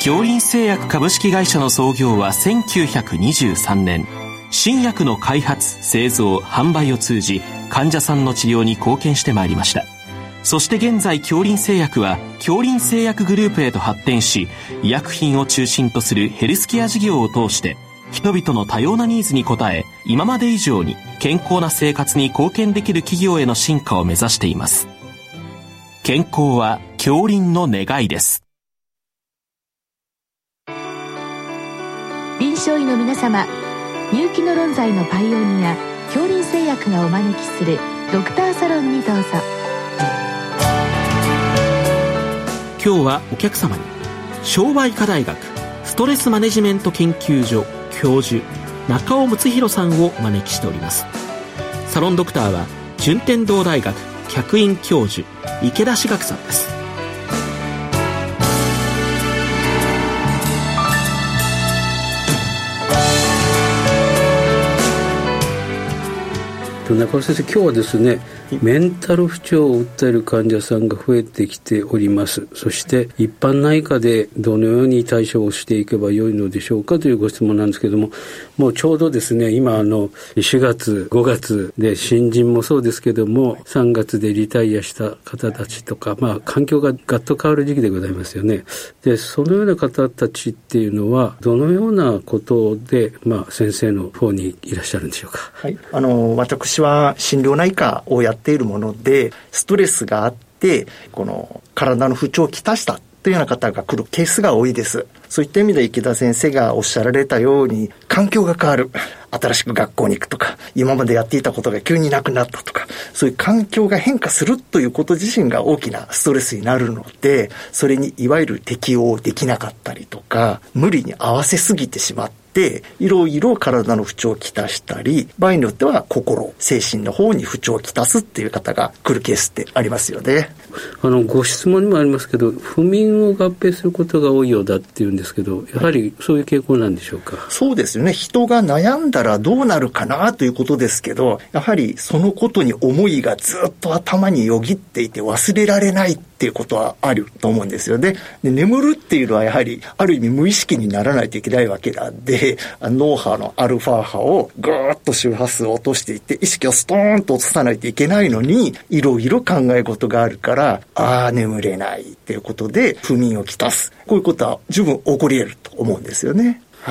京林製薬株式会社の創業は1923年。新薬の開発、製造、販売を通じ患者さんの治療に貢献してまいりました。そして現在京林製薬は京林製薬グループへと発展し、医薬品を中心とするヘルスケア事業を通して人々の多様なニーズに応え、今まで以上に健康な生活に貢献できる企業への進化を目指しています。健康は京林の願いです。 臨床医の皆様、入気の論剤のパイオニア京林製薬がお招きするドクターサロンにどうぞ。 今日はお客様に商売科大学ストレスマネジメント研究所教授中尾睦弘さんをお招きしております。サロンドクターは順天堂大学客員教授池田志学さんです。 中尾先生、今日はですね、メンタル不調を訴える患者さんが増えてきております。そして一般内科でどのように対処をしていけばよいのでしょうかというご質問なんですけども、もうちょうどですね、今4月5月で新人もそうですけども3月でリタイアした方たちとか、環境がガッと変わる時期でございますよね。でそのような方たちっていうのはどのようなことで、先生の方にいらっしゃるんでしょうか。 はい、私は心療内科をやっているもので、ストレスがあってこの体の不調をきたしたというような方が来るケースが多いです。そういった意味で池田先生がおっしゃられたように、環境が変わる、新しく学校に行くとか、今までやっていたことが急になくなったとか、そういう環境が変化するということ自身が大きなストレスになるので、それにいわゆる適応できなかったりとか、無理に合わせすぎてしまっていろいろ体の不調をきたしたり、場合によっては心、精神の方に不調をきたすっていう方が来るケースってありますよね。 ご質問にもありますけど、不眠を合併することが多いようだっていうんですけど、やはりそういう傾向なんでしょうか。 そうですよね。人が悩んだらどうなるかなということですけど、やはりそのことに思いがずっと頭によぎっていて忘れられないっていうことはあると思うんですよね。で、眠るっていうのはやはりある意味無意識にならないといけないわけなんで、脳波のアルファ波をぐーっと周波数を落としていって意識をストーンと落とさないといけないのに、いろいろ考え事があるから眠れないっていうことで不眠をきたす、こういうことは十分起こり得ると思うんですよね。はい、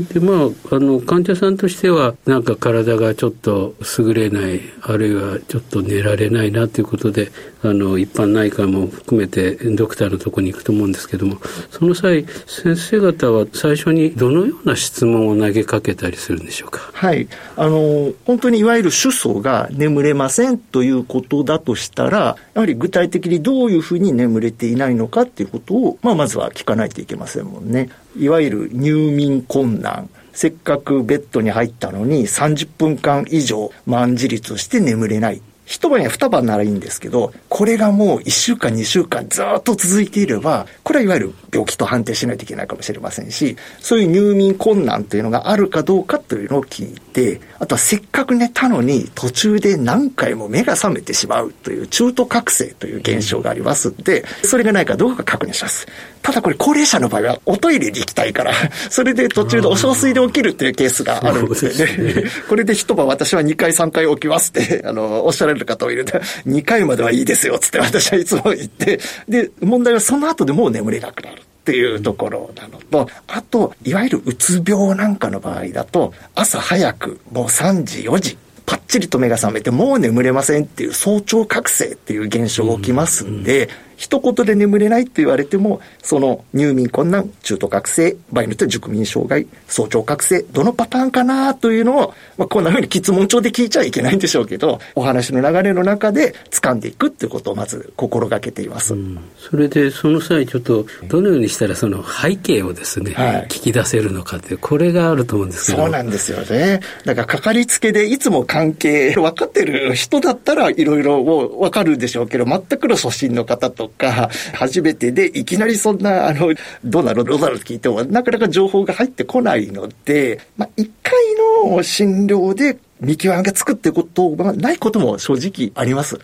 で患者さんとしてはなんか体がちょっと優れない、あるいはちょっと寝られないなということで一般内科も含めてドクターのところに行くと思うんですけども、その際先生方は最初にどのような質問を投げかけたりするんでしょうか。 はい、本当にいわゆる主訴が眠れませんということだとしたら、やはり具体的にどういうふうに眠れていないのかということを、まずは聞かないといけませんもんね。いわゆる入眠困難、せっかくベッドに入ったのに30分間以上満自立をして眠れない。一晩や二晩ならいいんですけど、これがもう1週間2週間ずっと続いていれば、これはいわゆる病気と判定しないといけないかもしれませんし、そういう入眠困難というのがあるかどうかというのを聞いて、あとはせっかく寝たのに途中で何回も目が覚めてしまうという中途覚醒という現象がありますので、それがないかどうか確認します。ただこれ高齢者の場合はおトイレに行きたいから、それで途中でお小水で起きるっていうケースがあるんですよね。これで一晩私は2回3回起きますっておっしゃられる方もいるので、2回まではいいですよつって私はいつも言って、で問題はその後でもう眠れなくなるっていうところなのと、あといわゆるうつ病なんかの場合だと、朝早くもう3時4時パッチリと目が覚めてもう眠れませんっていう早朝覚醒っていう現象が起きますんで、一言で眠れないって言われても、その入眠困難、中途覚醒、場合によっては熟眠障害、早朝覚醒、どのパターンかなというのを、こんな風に質問帳で聞いちゃいけないんでしょうけど、お話の流れの中で掴んでいくっていうことをまず心がけています。 それでその際ちょっとどのようにしたらその背景をですね、聞き出せるのかってこれがあると思うんですけど。 そうなんですよね。だからかかりつけでいつも関係分かってる人だったらいろいろ分かるんでしょうけど、全くの初診の方とか初めてでいきなりそんなどうなるって聞いてもなかなか情報が入ってこないので、1回の診療で見極めがつくってことがないことも正直あります。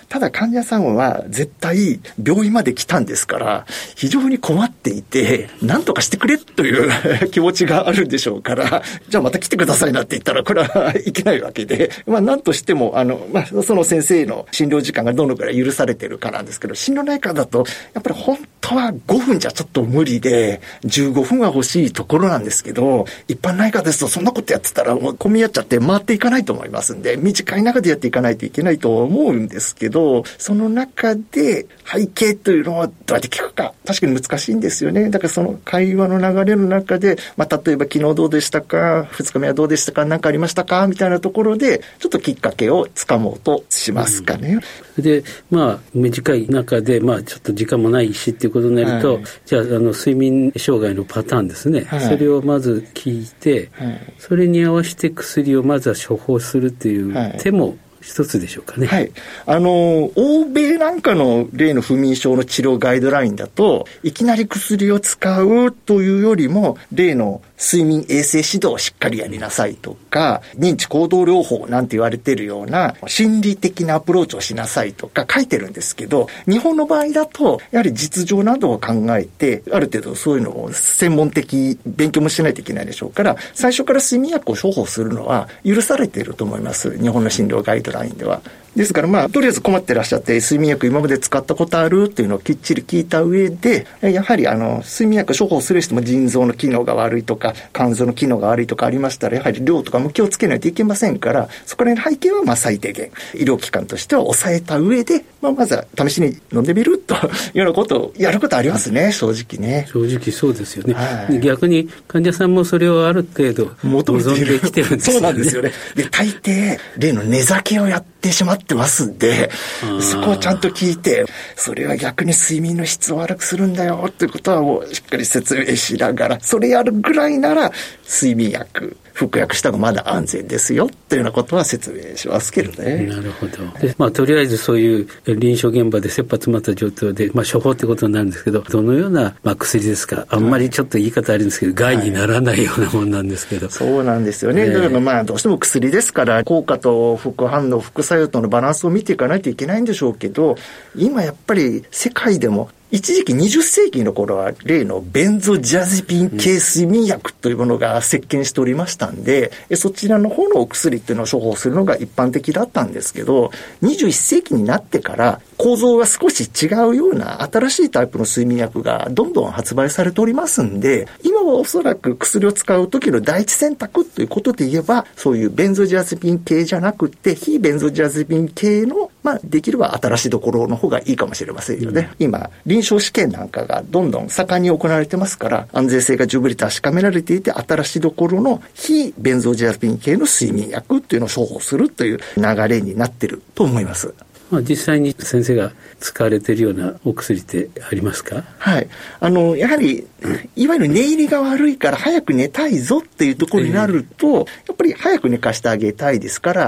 ただ患者さんは絶対病院まで来たんですから非常に困っていて何とかしてくれという気持ちがあるんでしょうから、じゃあまた来てくださいなって言ったらこれはいけないわけで、何としてもその先生の診療時間がどのくらい許されてるかなんですけど、心療内科だとやっぱり本当は5分じゃちょっと無理で15分は欲しいところなんですけど、一般内科ですとそんなことやってたらもう混み合っちゃって回っていかないと思いますんで、短い中でやっていかないといけないと思うんですけど、その中で背景というのはどうやって聞くか確かに難しいんですよね。だからその会話の流れの中で、例えば昨日どうでしたか、2日目はどうでしたか、何かありましたかみたいなところでちょっときっかけをつかもうとしますかね。 で短い中でちょっと時間もないしっていうことになると、じゃあ睡眠障害のパターンですね、それをまず聞いて、それに合わせて薬をまずは処方するという手も一つでしょうかね。 はい。欧米なんかの例の不眠症の治療ガイドラインだと、いきなり薬を使うというよりも、例の睡眠衛生指導をしっかりやりなさいとか、認知行動療法なんて言われているような心理的なアプローチをしなさいとか書いてるんですけど、日本の場合だと、やはり実情などを考えて、ある程度そういうのを専門的勉強もしないといけないでしょうから、最初から睡眠薬を処方するのは許されていると思います。日本の診療ガイドラインでは。ですからとりあえず困ってらっしゃって睡眠薬今まで使ったことあるっていうのをきっちり聞いた上で、やはり睡眠薬処方する人も腎臓の機能が悪いとか肝臓の機能が悪いとかありましたら、やはり量とかも気をつけないといけませんから、そこら辺の背景は最低限医療機関としては抑えた上で、まずは試しに飲んでみるというようなことをやることありますね。正直ね。 正直そうですよね。逆に患者さんもそれをある程度望んできてるんですよね。 そうなんですよね。で、大抵例の寝酒をやってしまってますんで、そこをちゃんと聞いて、それは逆に睡眠の質を悪くするんだよということはもうしっかり説明しながら、それやるぐらいなら睡眠薬服薬した方がまだ安全ですよというようなことは説明しますけどね。 なるほど。で、とりあえずそういう臨床現場で切羽詰まった状況で、処方ってことになるんですけど、どのような、薬ですか。あんまりちょっと言い方あるんですけど、害にならないようなもんなんですけど。 そうなんですよね。だからどうしても薬ですから効果と副反応副作用とのバランスを見ていかないといけないんでしょうけど、今やっぱり世界でも一時期20世紀の頃は例のベンゾジャゼピン系睡眠薬というものが席巻しておりましたんで、そちらの方のお薬っていうのを処方するのが一般的だったんですけど、21世紀になってから構造が少し違うような新しいタイプの睡眠薬がどんどん発売されておりますんで、今はおそらく薬を使う時の第一選択ということで言えば、そういうベンゾジャゼピン系じゃなくて非ベンゾジャゼピン系のできれば新しいところの方がいいかもしれませんよね。今臨床試験なんかがどんどん盛んに行われてますから、安全性が十分に確かめられていて、新しいところの非ベンゾジアピン系の睡眠薬っていうのを処方するという流れになっていると思います。 実際に先生が使われているようなお薬ってありますか？ はい。やはり、いわゆる寝入りが悪いから早く寝たいぞっていうところになると、やっぱり早く寝かしてあげたいですから、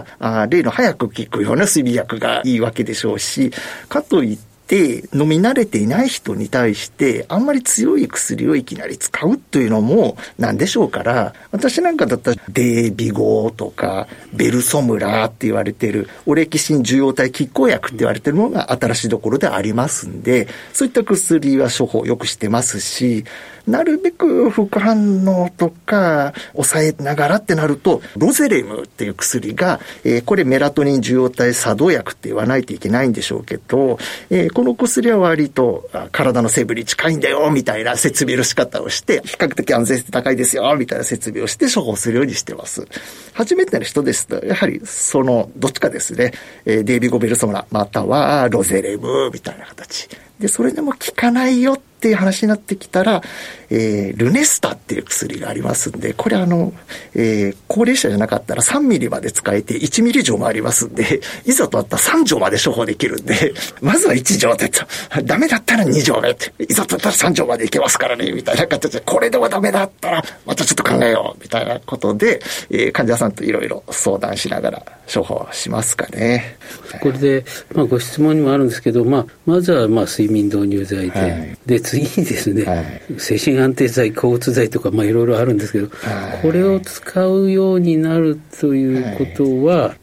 例の早く効くような睡眠薬がいいわけでしょうし、かといって飲み慣れていない人に対してあんまり強い薬をいきなり使うというのもなんでしょうから、私なんかだったらデービゴとかベルソムラって言われているオレキシン受容体拮抗薬って言われているものが新しいところでありますんで、そういった薬は処方よくしてますし、なるべく副反応とか抑えながらってなると、ロゼレムっていう薬が、これメラトニン受容体作動薬って言わないといけないんでしょうけど、この薬は割と体の成分に近いんだよみたいな説明の仕方をして、比較的安全性高いですよみたいな説明をして処方するようにしてます。初めての人ですとやはりそのどっちかですね、デイビゴベルソムラまたはロゼレムみたいな形で、それでも効かないよっていう話になってきたら、ルネスタっていう薬がありますんで、これ高齢者じゃなかったら3ミリまで使えて1ミリ以上もありますんで、いざとあったら3錠まで処方できるんで、まずは1錠でダメだったら2錠目って、いざとあったら3錠までいけますからねみたいな形で、これでもダメだったらまたちょっと考えようみたいなことで、患者さんといろいろ相談しながら処方しますかね。 これで、ご質問にもあるんですけど、まずは睡眠導入剤で、で次にですね、精神安定剤、抗うつ剤とかいろいろあるんですけど、これを使うようになるということは、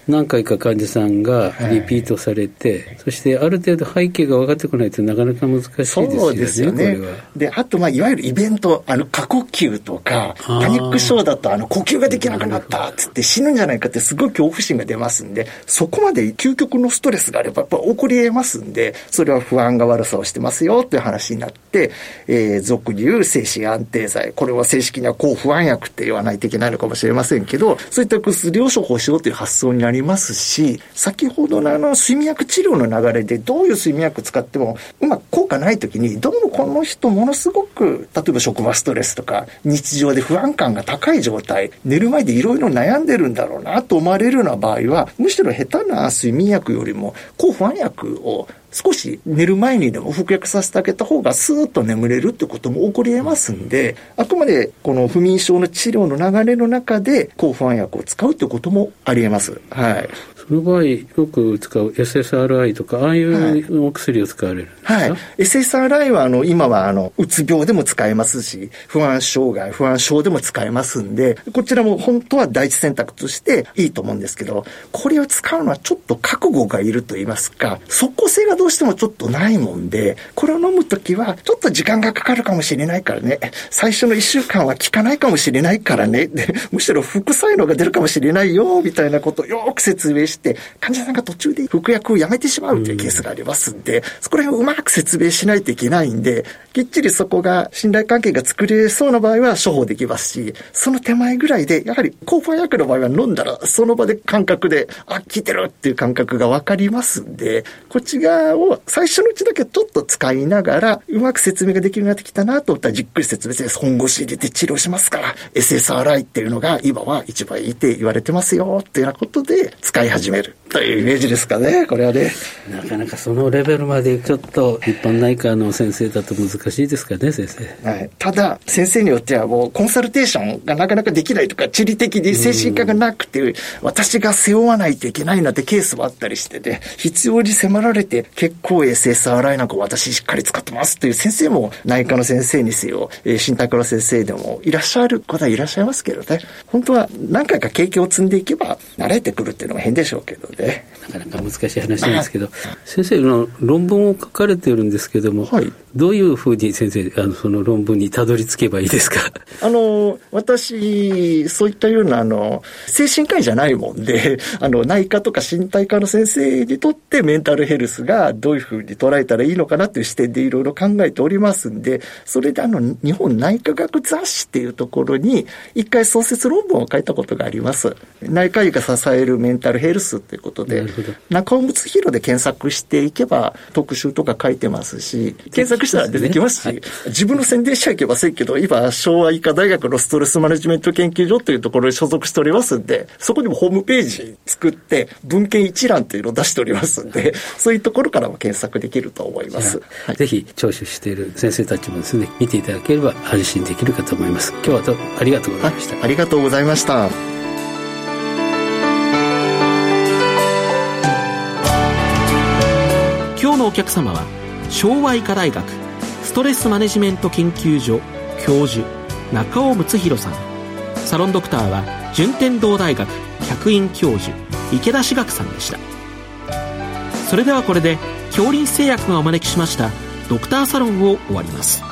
何回か患者さんがリピートされて、そしてある程度背景が分かってこないとなかなか難しいですよね。 そうですよね。 これはで、あといわゆるイベント、過呼吸とかパニック症だと呼吸ができなくなったっつって死ぬんじゃないかってすごい恐怖心が出ますんで、そこまで究極のストレスがあればやっぱ起こり得ますんで、それは不安が悪さをしてますよっていう話になって、俗に言う精神安定剤、これは正式には抗不安薬って言わないといけないのかもしれませんけど、そういった薬を処方しようという発想になりますし、先ほどの睡眠薬治療の流れでどういう睡眠薬使ってもうまく効果ないときに、どうもこの人ものすごく例えば職場ストレスとか日常で不安感が高い状態、寝る前でいろいろ悩んでるんだろうなと思われるような場合は、むしろ下手な睡眠薬よりも抗不安薬を少し寝る前にでも服薬させてあげた方がスーッと眠れるってことも起こり得ますんで、あくまでこの不眠症の治療の流れの中で抗不安薬を使うってこともあり得ます。はい。 その場合よく使う SSRI とかああいうお薬を使われるんですか？はい。 SSRI は今はうつ病でも使えますし、不安障害、不安症でも使えますんで、こちらも本当は第一選択としていいと思うんですけど、これを使うのはちょっと覚悟がいると言いますか、即効性がどうしてもちょっとないもんで、これを飲むときはちょっと時間がかかるかもしれないからね、最初の1週間は効かないかもしれないからね、でむしろ副作用が出るかもしれないよみたいなことをよく説明して、患者さんが途中で服薬をやめてしまうというケースがありますんで、そこら辺をうまく説明しないといけないんで、きっちりそこが信頼関係が作れそうな場合は処方できますし、その手前ぐらいでやはり抗不安薬の場合は飲んだらその場で感覚で効いてるっていう感覚が分かりますんで、こっち側を最初のうちだけちょっと使いながらうまく説明ができるようになってきたなと思ったらじっくり説明して本腰入れて治療しますから、 SSRI っていうのが今は一番いいって言われてますよっていうようなことで使い始めるというイメージですかね。これはね、 なかなかそのレベルまでちょっと一般内科の先生だと難しいですかね、先生。 はい。ただ先生によってはもうコンサルテーションがなかなかできないとか、地理的に精神科がなくて私が背負わないといけないなんてケースもあったりしてね、必要に迫られて結構 SSRI なんか私しっかり使ってますという先生も内科の先生にせよ、身体科の先生でもいらっしゃる方はいらっしゃいますけどね、本当は何回か経験を積んでいけば慣れてくるっていうのも変でしょうけどね。 なかなか難しい話なんですけど、先生の論文を書かれているんですけども、はい、どういうふうに先生その論文にたどり着けばいいですか？ 私そういったような精神科医じゃないもんで、内科とか身体科の先生にとってメンタルヘルスがどういうふうに捉えたらいいのかなという視点でいろいろ考えておりますんで、それで日本内科学雑誌っていうところに一回創設論文を書いたことがあります。内科医が支えるメンタルヘルスということで、中尾睦弘で検索していけば特集とか書いてますし、検索したら出てきますし、はい、自分の宣伝しちゃいけませんけど、今昭和医科大学のストレスマネジメント研究所というところに所属しておりますんで、そこにもホームページ作って文献一覧というのを出しておりますんで、そういうところからも検索できると思います。 はい、ぜひ聴取している先生たちもですね、見ていただければ安心できるかと思います。今日はどうもありがとうございました。 ありがとうございました。 今日のお客様は昭和医科大学ストレスマネジメント研究所教授中尾睦弘さん、サロンドクターは順天堂大学客員教授池田志学さんでした。それではこれで京林製薬がお招きしましたドクターサロンを終わります。